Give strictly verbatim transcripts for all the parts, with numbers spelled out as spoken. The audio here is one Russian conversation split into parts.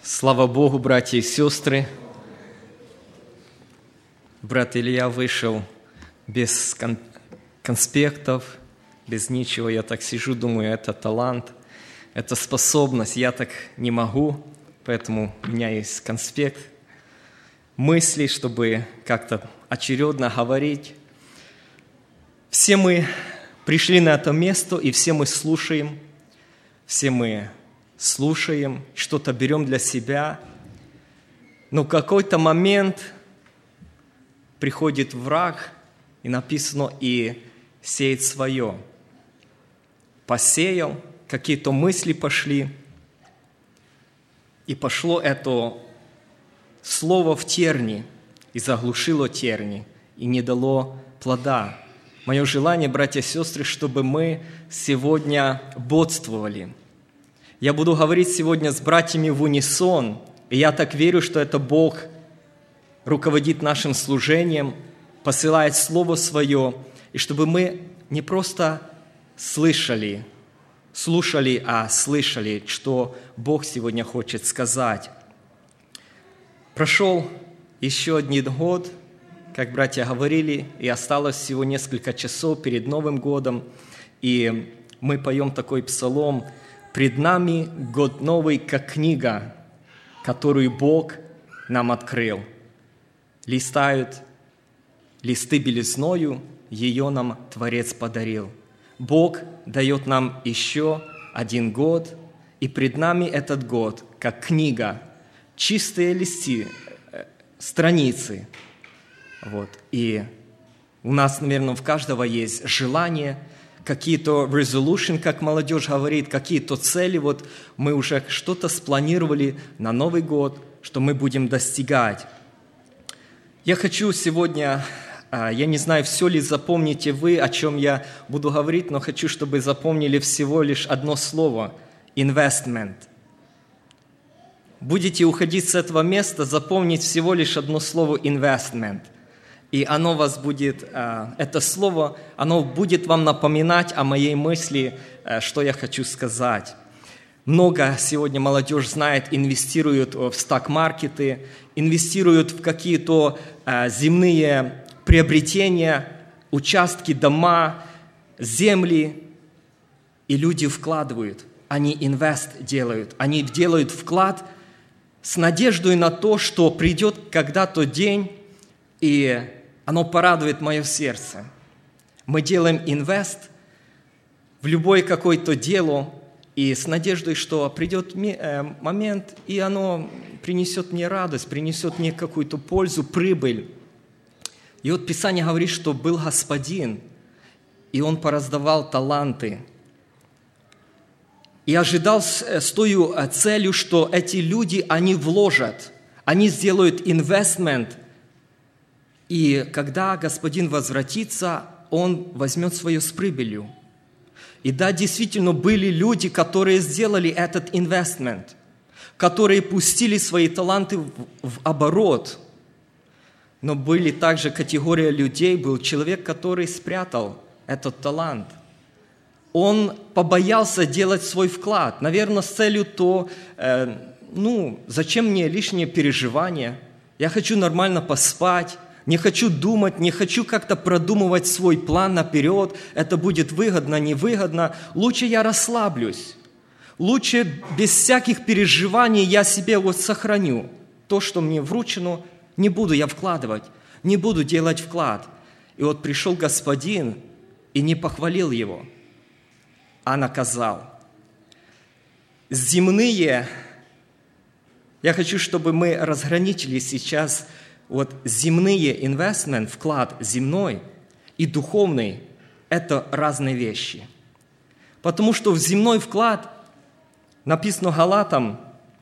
Слава Богу, братья и сестры! Брат Илья вышел без кон- конспектов, без ничего. Я так сижу, думаю, это талант, это способность. Я так не могу, поэтому у меня есть конспект мыслей, чтобы как-то очередно говорить. Все мы пришли на это место, и все мы слушаем, все мы слушаем, что-то берем для себя. Но в какой-то момент приходит враг, и написано, и сеет свое. Посеял, какие-то мысли пошли, и пошло это слово в терни, и заглушило терни, и не дало плода. Мое желание, братья и сестры, чтобы мы сегодня бодствовали. Я буду говорить сегодня с братьями в унисон, и я так верю, что это Бог руководит нашим служением, посылает Слово Свое, и чтобы мы не просто слышали, слушали, а слышали, что Бог сегодня хочет сказать. Прошел еще один год, как братья говорили, и осталось всего несколько часов перед Новым годом, и мы поем такой псалом: «Пред нами год новый, как книга, которую Бог нам открыл. Листают листы белизною, ее нам Творец подарил». Бог дает нам еще один год, и пред нами этот год, как книга, чистые листы, страницы. Вот. И у нас, наверное, в каждого есть желание, какие-то resolution, как молодежь говорит, какие-то цели. Вот мы уже что-то спланировали на Новый год, что мы будем достигать. Я хочу сегодня, я не знаю, все ли запомните вы, о чем я буду говорить, но хочу, чтобы запомнили всего лишь одно слово – investment. Будете уходить с этого места, запомнить всего лишь одно слово investment. И оно вас будет, это слово, оно будет вам напоминать о моей мысли, что я хочу сказать. Много сегодня молодежь знает, инвестируют в сток-маркеты, инвестируют в какие-то земные приобретения, участки, дома, земли. И люди вкладывают, они инвест делают, они делают вклад с надеждой на то, что придет когда-то день, и оно порадует мое сердце. Мы делаем инвест в любое какое-то дело, и с надеждой, что придет момент, и оно принесет мне радость, принесет мне какую-то пользу, прибыль. И вот Писание говорит, что был Господин, и Он пораздавал таланты. И ожидал с той целью, что эти люди, они вложат, они сделают инвестмент. И когда Господин возвратится, Он возьмет свое с прибылью. И да, действительно, были люди, которые сделали этот инвестмент, которые пустили свои таланты в, в оборот. Но были также категория людей, был человек, который спрятал этот талант. Он побоялся делать свой вклад, наверное, с целью то, э, ну, зачем мне лишние переживания? Я хочу нормально поспать. Не хочу думать, не хочу как-то продумывать свой план наперед. Это будет выгодно, невыгодно. Лучше я расслаблюсь. Лучше без всяких переживаний я себе вот сохраню. То, что мне вручено, не буду я вкладывать, не буду делать вклад. И вот пришел Господин и не похвалил его, а наказал. Земные, я хочу, чтобы мы разграничили сейчас вот земные инвестмент, вклад земной и духовный – это разные вещи. Потому что в земной вклад написано Галатам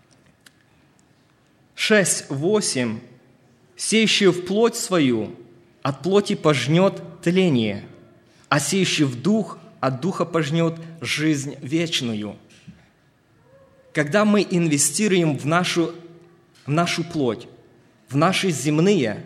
шесть восемь: «Сеющий в плоть свою от плоти пожнет тление, а сеющий в дух от духа пожнет жизнь вечную». Когда мы инвестируем в нашу, в нашу плоть, в наши земные,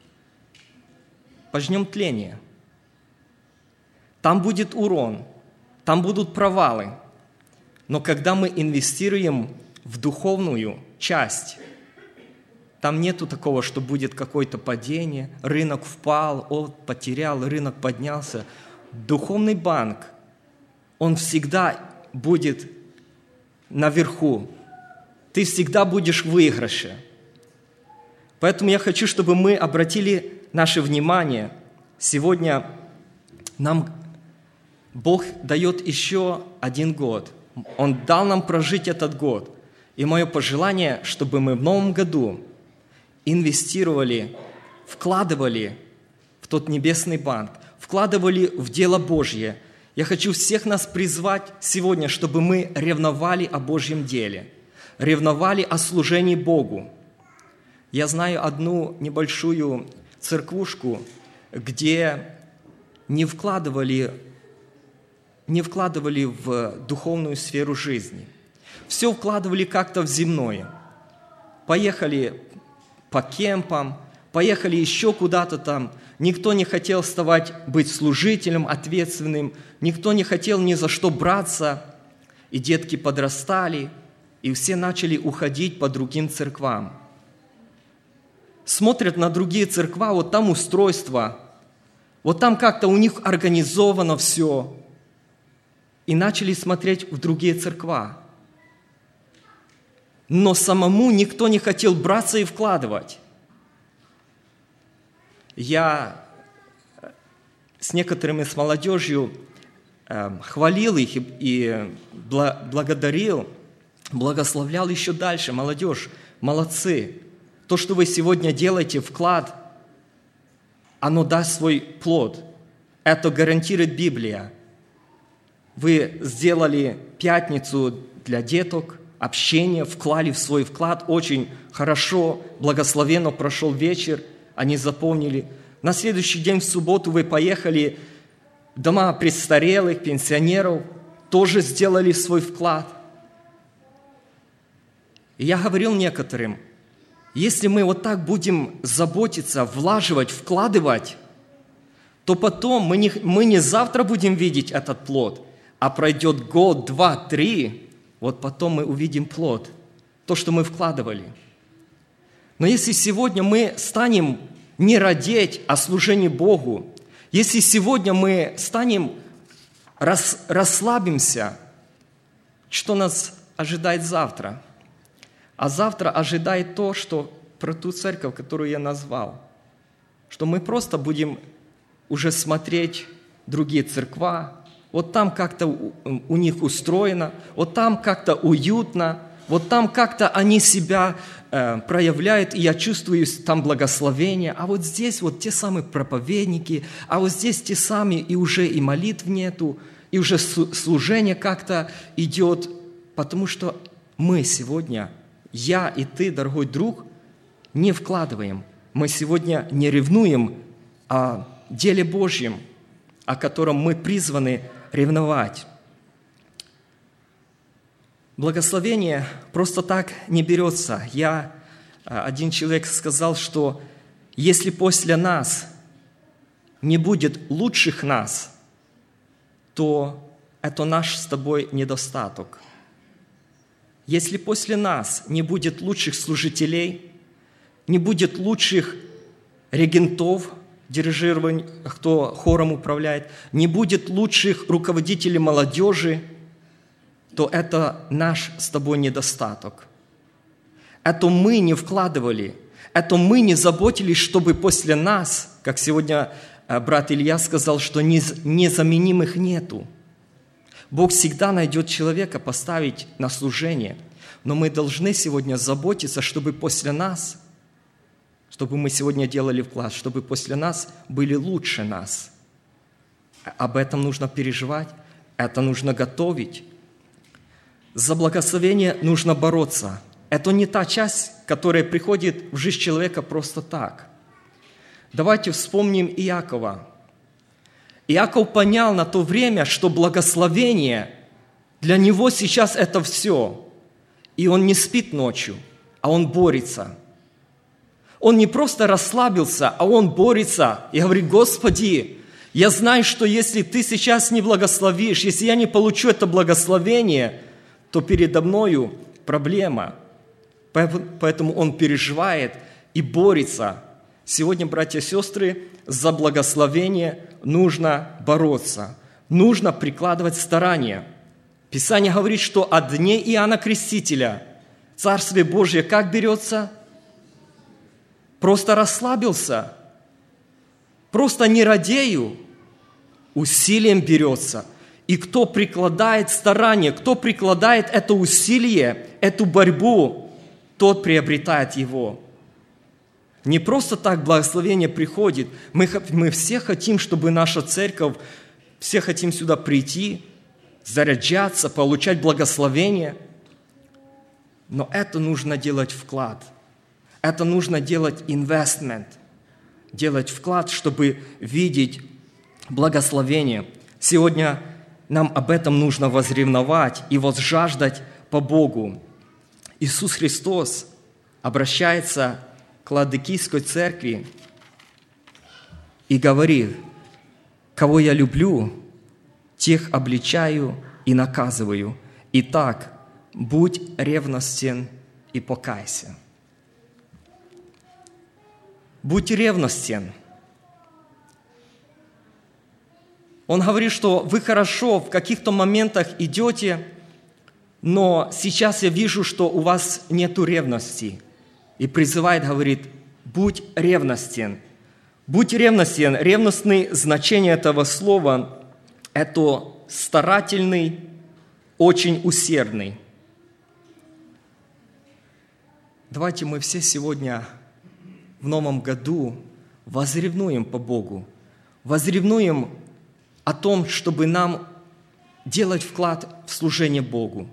пожнем тление. Там будет урон, там будут провалы. Но когда мы инвестируем в духовную часть. Там нету такого, что будет какое-то падение, рынок впал, он потерял, рынок поднялся. Духовный банк, он всегда будет наверху. Ты всегда будешь в выигрыше. Поэтому я хочу, чтобы мы обратили наше внимание. Сегодня нам Бог дает еще один год. Он дал нам прожить этот год. И мое пожелание, чтобы мы в новом году инвестировали, вкладывали в тот небесный банк, вкладывали в дело Божье. Я хочу всех нас призвать сегодня, чтобы мы ревновали о Божьем деле, ревновали о служении Богу. Я знаю одну небольшую церквушку, где не вкладывали, не вкладывали в духовную сферу жизни. Все вкладывали как-то в земное. Поехали по кемпам, поехали еще куда-то там. Никто не хотел вставать, быть служителем, ответственным. Никто не хотел ни за что браться. И детки подрастали, и все начали уходить по другим церквам. Смотрят на другие церква, вот там устройство, вот там как-то у них организовано все. И начали смотреть в другие церква. Но самому никто не хотел браться и вкладывать. Я с некоторыми, с молодежью э, хвалил их и, и благодарил, благословлял еще дальше. Молодежь, молодцы. То, что вы сегодня делаете, вклад, оно даст свой плод. Это гарантирует Библия. Вы сделали пятницу для деток, общение, вклали в свой вклад очень хорошо, благословенно прошел вечер, они заполнили. На следующий день, в субботу, вы поехали в дома престарелых, пенсионеров, тоже сделали свой вклад. И я говорил некоторым, если мы вот так будем заботиться, влаживать, вкладывать, то потом мы не, мы не завтра будем видеть этот плод, а пройдет год, два, три, вот потом мы увидим плод, то, что мы вкладывали. Но если сегодня мы станем не радеть о служении Богу, если сегодня мы станем, рас, расслабимся, что нас ожидает завтра? А завтра ожидает то, что про ту церковь, которую я назвал, что мы просто будем уже смотреть другие церква, вот там как-то у них устроено, вот там как-то уютно, вот там как-то они себя э, проявляют, и я чувствую там благословение, а вот здесь вот те самые проповедники, а вот здесь те самые, и уже и молитв нету, и уже служение как-то идет, потому что мы сегодня, я и ты, дорогой друг, не вкладываем, мы сегодня не ревнуем о деле Божьем, о котором мы призваны ревновать. Благословение просто так не берется. Я, один человек сказал, что если после нас не будет лучших нас, то это наш с тобой недостаток. Если после нас не будет лучших служителей, не будет лучших регентов, дирижирования, кто хором управляет, не будет лучших руководителей молодежи, то это наш с тобой недостаток. Это мы не вкладывали, это мы не заботились, чтобы после нас, как сегодня брат Илья сказал, что незаменимых нету. Бог всегда найдет человека поставить на служение, но мы должны сегодня заботиться, чтобы после нас, чтобы мы сегодня делали вклад, чтобы после нас были лучше нас. Об этом нужно переживать, это нужно готовить. За благословение нужно бороться. Это не та часть, которая приходит в жизнь человека просто так. Давайте вспомним Иакова. Иаков понял на то время, что благословение для него сейчас это все. И он не спит ночью, а он борется. Он не просто расслабился, а он борется и говорит: Господи, я знаю, что если Ты сейчас не благословишь, если я не получу это благословение, то передо мною проблема. Поэтому он переживает и борется. Сегодня, братья и сестры, за благословение нужно бороться. Нужно прикладывать старания. Писание говорит, что от дней Иоанна Крестителя Царствие Божье как берется? Просто расслабился. Просто не радею. Усилием берется. И кто прикладает старание, кто прикладает это усилие, эту борьбу, тот приобретает его. Не просто так благословение приходит. Мы, мы все хотим, чтобы наша церковь, все хотим сюда прийти, заряджаться, получать благословение. Но это нужно делать вклад. Это нужно делать инвестмент. Делать вклад, чтобы видеть благословение. Сегодня нам об этом нужно возревновать и возжаждать по Богу. Иисус Христос обращается к Ладыкийской церкви и говорит: «Кого я люблю, тех обличаю и наказываю. Итак, будь ревностен и покайся». Будь ревностен. Он говорит, что вы хорошо в каких-то моментах идете, но сейчас я вижу, что у вас нету ревности. И призывает, говорит, будь ревностен. Будь ревностен. Ревностное значение этого слова – это старательный, очень усердный. Давайте мы все сегодня в новом году возревнуем по Богу, возревнуем о том, чтобы нам делать вклад в служение Богу.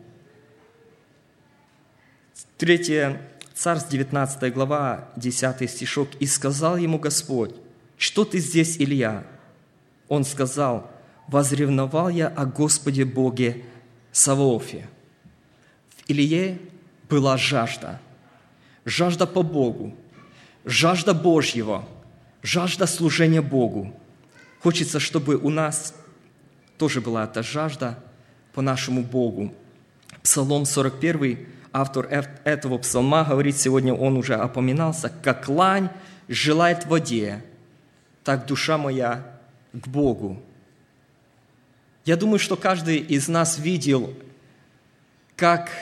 Третье Царств, девятнадцатая глава, десятый стишок. «И сказал ему Господь: что ты здесь, Илья?» Он сказал: возревновал я о Господе Боге Саваофе. В Илие была жажда, жажда по Богу, жажда Божьего, жажда служения Богу. Хочется, чтобы у нас тоже была эта жажда по нашему Богу. Псалом сорок первый, автор этого псалма говорит, сегодня он уже упоминался: «Как лань желает воде, так душа моя к Богу». Я думаю, что каждый из нас видел, как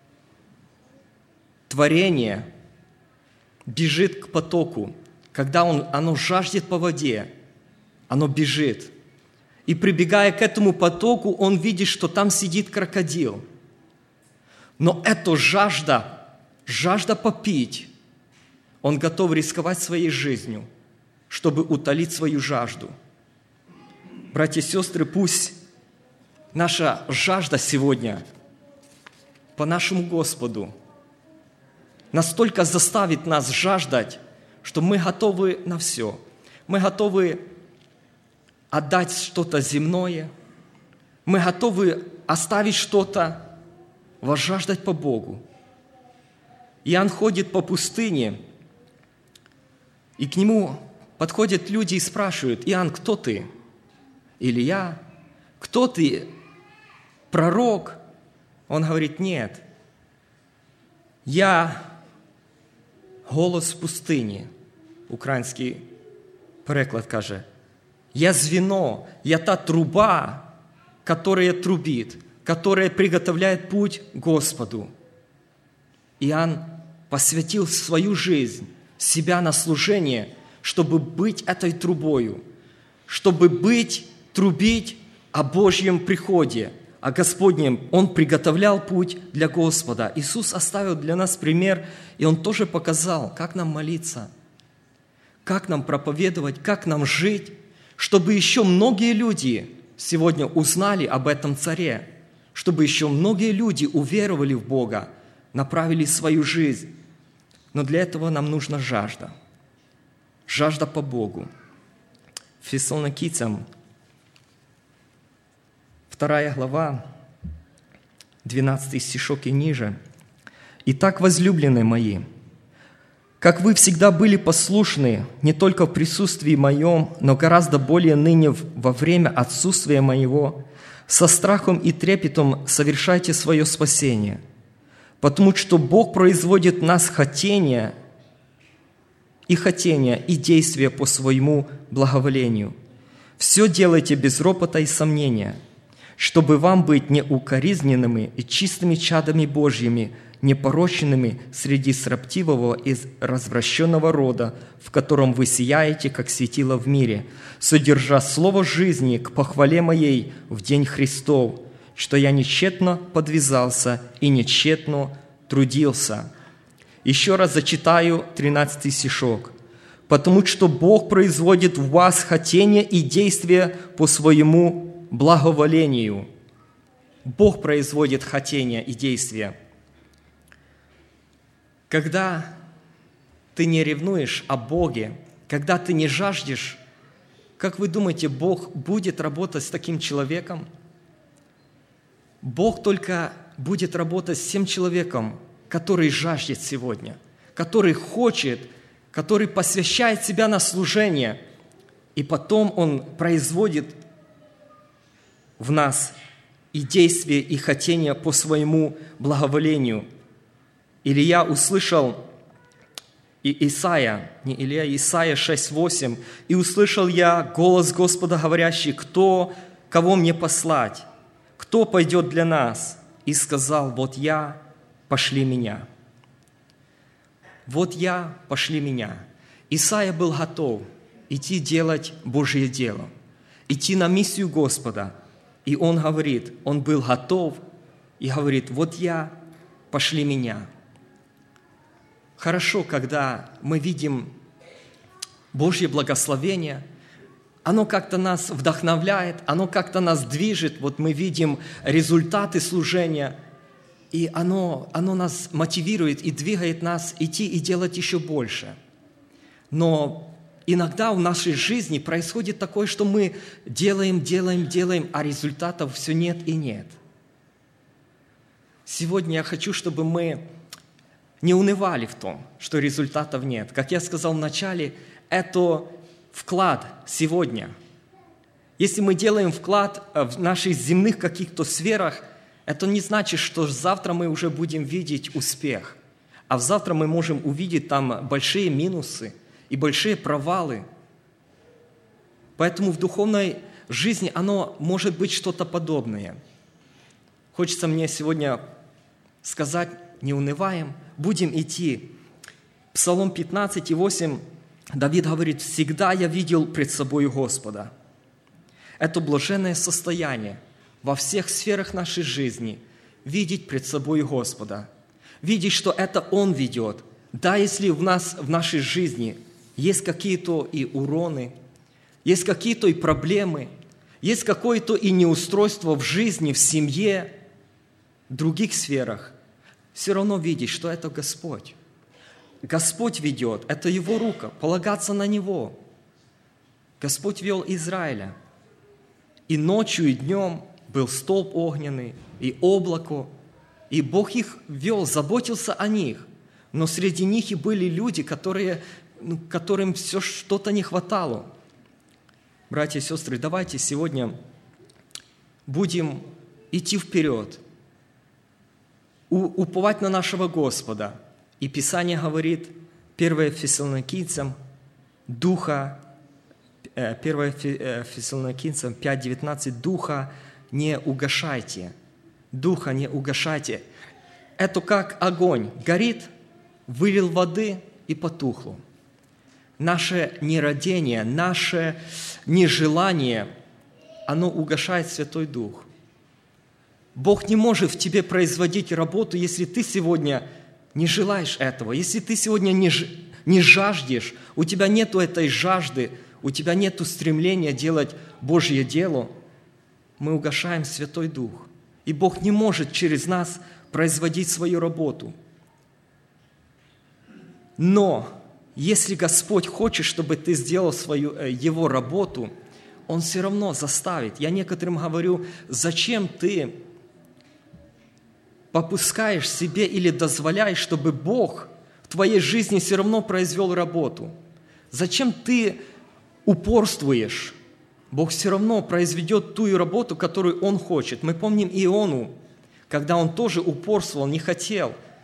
творение бежит к потоку, когда он, оно жаждет по воде, оно бежит. И прибегая к этому потоку, он видит, что там сидит крокодил. Но эта жажда, жажда попить, он готов рисковать своей жизнью, чтобы утолить свою жажду. Братья и сестры, пусть наша жажда сегодня по нашему Господу настолько заставит нас жаждать, что мы готовы на все. Мы готовы отдать что-то земное. Мы готовы оставить что-то, возжаждать по Богу. Иоанн ходит по пустыне, и к нему подходят люди и спрашивают: «Иоанн, кто ты? Илья? Кто ты? Пророк?» Он говорит: «Нет, я голос в пустыне». Український переклад каже: «Я звено, я та труба, которая трубит, которая приготовляет путь Господу». Иоанн посвятил свою жизнь, себя на служение, чтобы быть этой трубою, чтобы быть, трубить о Божьем приходе, о Господнем. Он приготовлял путь для Господа. Иисус оставил для нас пример, и Он тоже показал, как нам молиться, как нам проповедовать, как нам жить, чтобы еще многие люди сегодня узнали об этом царе, чтобы еще многие люди уверовали в Бога, направили свою жизнь. Но для этого нам нужна жажда. Жажда по Богу. Фессалоникийцам, вторая глава, двенадцатый стишок и ниже. «Итак, возлюбленные мои, как вы всегда были послушны не только в присутствии моем, но гораздо более ныне во время отсутствия моего, со страхом и трепетом совершайте свое спасение. потому что Бог производит в нас хотение и хотение, и действия по своему благоволению. Все делайте без ропота и сомнения, чтобы вам быть неукоризненными и чистыми чадами Божьими, непорочными среди сроптивого и развращенного рода, в котором вы сияете, как светило в мире, содержа слово жизни к похвале моей в день Христов, что я нечетно подвязался и нечетно трудился». Еще раз зачитаю тринадцатый стишок. «Потому что Бог производит в вас хотение и действия по своему благоволению». Бог производит хотение и действия. Когда ты не ревнуешь о Боге, когда ты не жаждешь, как вы думаете, Бог будет работать с таким человеком? Бог только будет работать с тем человеком, который жаждет сегодня, который хочет, который посвящает себя на служение, и потом Он производит в нас и действия, и хотения по своему благоволению. Илья услышал, и Исаия, не Илья, Исаия шесть восемь, «И услышал я голос Господа, говорящий, кто, кого мне послать? Кто пойдет для нас?» И сказал, «Вот я, пошли меня». «Вот я, пошли меня». Исаия был готов идти делать Божье дело, идти на миссию Господа. И он говорит, он был готов и говорит, «Вот я, пошли меня». Хорошо, когда мы видим Божье благословение, оно как-то нас вдохновляет, оно как-то нас движет. Вот мы видим результаты служения, и оно, оно нас мотивирует и двигает нас идти и делать еще больше. Но иногда в нашей жизни происходит такое, что мы делаем, делаем, делаем, а результатов все нет и нет. Сегодня я хочу, чтобы мы не унывали в том, что результатов нет. Как я сказал вначале, это вклад сегодня. Если мы делаем вклад в наших земных каких-то сферах, это не значит, что завтра мы уже будем видеть успех. А завтра мы можем увидеть там большие минусы и большие провалы. Поэтому в духовной жизни оно может быть что-то подобное. Хочется мне сегодня сказать, не унываем, будем идти. Псалом пятнадцать, восемь, Давид говорит, «Всегда я видел пред собой Господа». Это блаженное состояние во всех сферах нашей жизни, видеть пред собой Господа, видеть, что это Он ведет. Да, если в нас, в нашей жизни есть какие-то и уроны, есть какие-то и проблемы, есть какое-то и неустройство в жизни, в семье, в других сферах, все равно видеть, что это Господь. Господь ведет, это Его рука, полагаться на Него. Господь вел Израиля. И ночью, и днем был столб огненный, и облако, и Бог их вел, заботился о них. Но среди них и были люди, которые, ну, которым все что-то не хватало. Братья и сестры, давайте сегодня будем идти вперед, уповать на нашего Господа. И Писание говорит, первое Фессалоникийцам, Духа, первое Фессалоникийцам пять девятнадцать, Духа не угашайте, Духа не угашайте. Это как огонь, горит, вылил воды и потухло. Наше нерадение, наше нежелание, оно угашает Святой Дух. Бог не может в тебе производить работу, если ты сегодня не желаешь этого, если ты сегодня не, не жаждешь, у тебя нет этой жажды, у тебя нет стремления делать Божье дело, мы угашаем Святой Дух. И Бог не может через нас производить свою работу. Но если Господь хочет, чтобы ты сделал свою, Его работу, Он все равно заставит. Я некоторым говорю, зачем ты попускаешь себе или дозволяешь, чтобы Бог в твоей жизни все равно произвел работу? Зачем ты упорствуешь? Бог все равно произведет ту работу, которую Он хочет. Мы помним Иону, когда он тоже упорствовал, не хотел.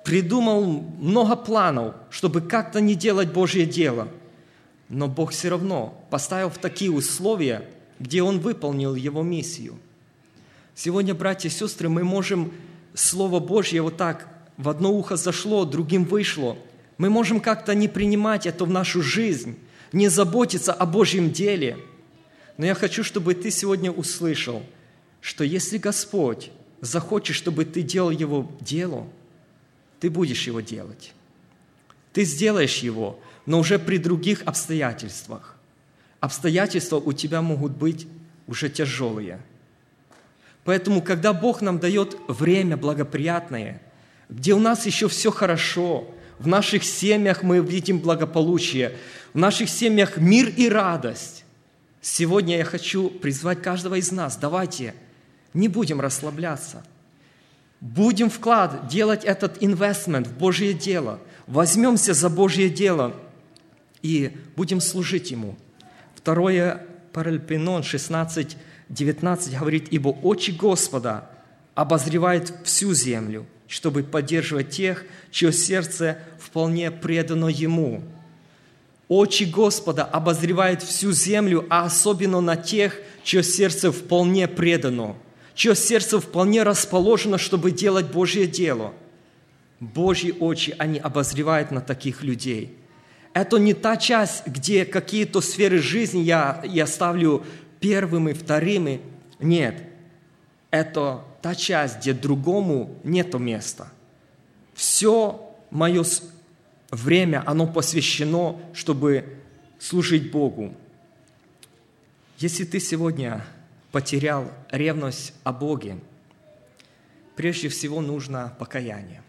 придумал много планов, чтобы как-то не делать Божье дело. Но Бог все равно поставил в такие условия, где Он выполнил Его миссию. Сегодня, братья и сестры, мы можем Слово Божье вот так в одно ухо зашло, другим вышло. Мы можем как-то не принимать это в нашу жизнь, не заботиться о Божьем деле. Но я хочу, чтобы ты сегодня услышал, что если Господь захочет, чтобы ты делал Его дело, ты будешь его делать. Ты сделаешь его, но уже при других обстоятельствах. Обстоятельства у тебя могут быть уже тяжелые. Поэтому, когда Бог нам дает время благоприятное, где у нас еще все хорошо, в наших семьях мы видим благополучие, в наших семьях мир и радость, сегодня я хочу призвать каждого из нас, давайте не будем расслабляться, будем вклад делать этот инвестмент в Божье дело, возьмемся за Божье дело и будем служить Ему. Второе Паралипоменон шестнадцать девятнадцать говорит: «Ибо очи Господа обозревают всю землю, чтобы поддерживать тех, чье сердце вполне предано Ему». Очи Господа обозревают всю землю, а особенно на тех, чье сердце вполне предано, чье сердце вполне расположено, чтобы делать Божье дело. Божьи очи, они обозревают на таких людей. Это не та часть, где какие-то сферы жизни я, я ставлю первыми, вторыми. Нет, это та часть, где другому нету места. Все мое время, оно посвящено, чтобы служить Богу. Если ты сегодня потерял ревность о Боге, прежде всего нужно покаяние.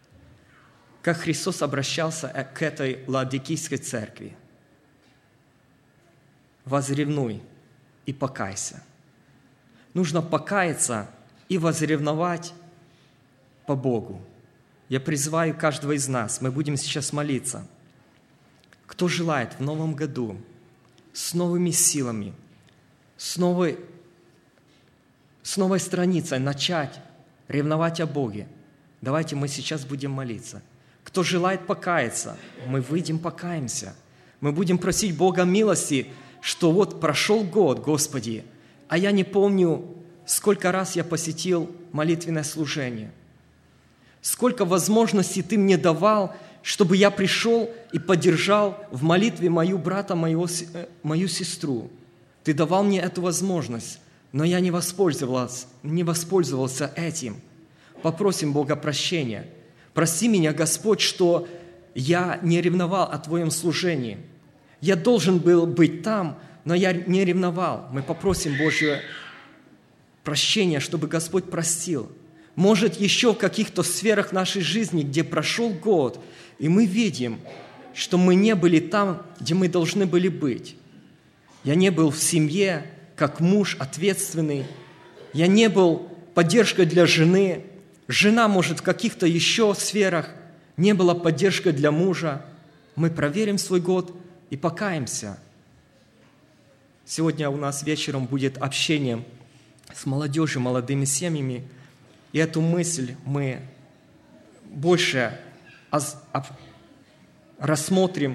Как Христос обращался к этой Лаодикийской церкви: возревнуй и покайся. Нужно покаяться и возревновать по Богу. Я призываю каждого из нас, мы будем сейчас молиться. Кто желает в новом году с новыми силами, с новой, с новой страницей начать ревновать о Боге, давайте мы сейчас будем молиться. Кто желает покаяться, мы выйдем, покаемся. Мы будем просить Бога милости, что вот прошел год, Господи, а я не помню, сколько раз я посетил молитвенное служение. Сколько возможностей Ты мне давал, чтобы я пришел и поддержал в молитве мою брата, мою, мою сестру. Ты давал мне эту возможность, но я не воспользовался, не воспользовался этим. Попросим Бога прощения. Прости меня, Господь, что я не ревновал о Твоем служении. Я должен был быть там, но я не ревновал. Мы попросим Божье прощения, чтобы Господь простил. Может, еще в каких-то сферах нашей жизни, где прошел год, и мы видим, что мы не были там, где мы должны были быть. Я не был в семье, как муж ответственный. Я не был поддержкой для жены. Жена, может, в каких-то еще сферах не была поддержкой для мужа. Мы проверим свой год и покаемся. Сегодня у нас вечером будет общение с молодежью, молодыми семьями. И эту мысль мы больше рассмотрим.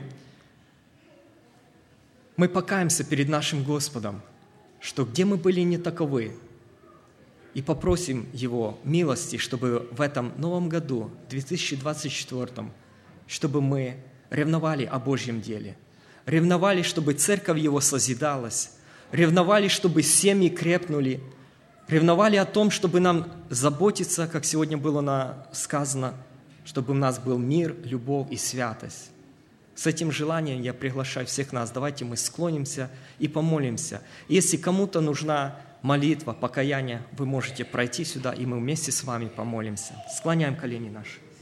Мы покаемся перед нашим Господом, что где мы были не таковы, и попросим Его милости, чтобы в этом новом году, две тысячи двадцать четвёртом, чтобы мы ревновали о Божьем деле, ревновали, чтобы церковь Его созидалась, ревновали, чтобы семьи крепнули, ревновали о том, чтобы нам заботиться, как сегодня было сказано, чтобы у нас был мир, любовь и святость. С этим желанием я приглашаю всех нас. Давайте мы склонимся и помолимся. Если кому-то нужна молитва, покаяние, вы можете пройти сюда, и мы вместе с вами помолимся. Склоняем колени наши.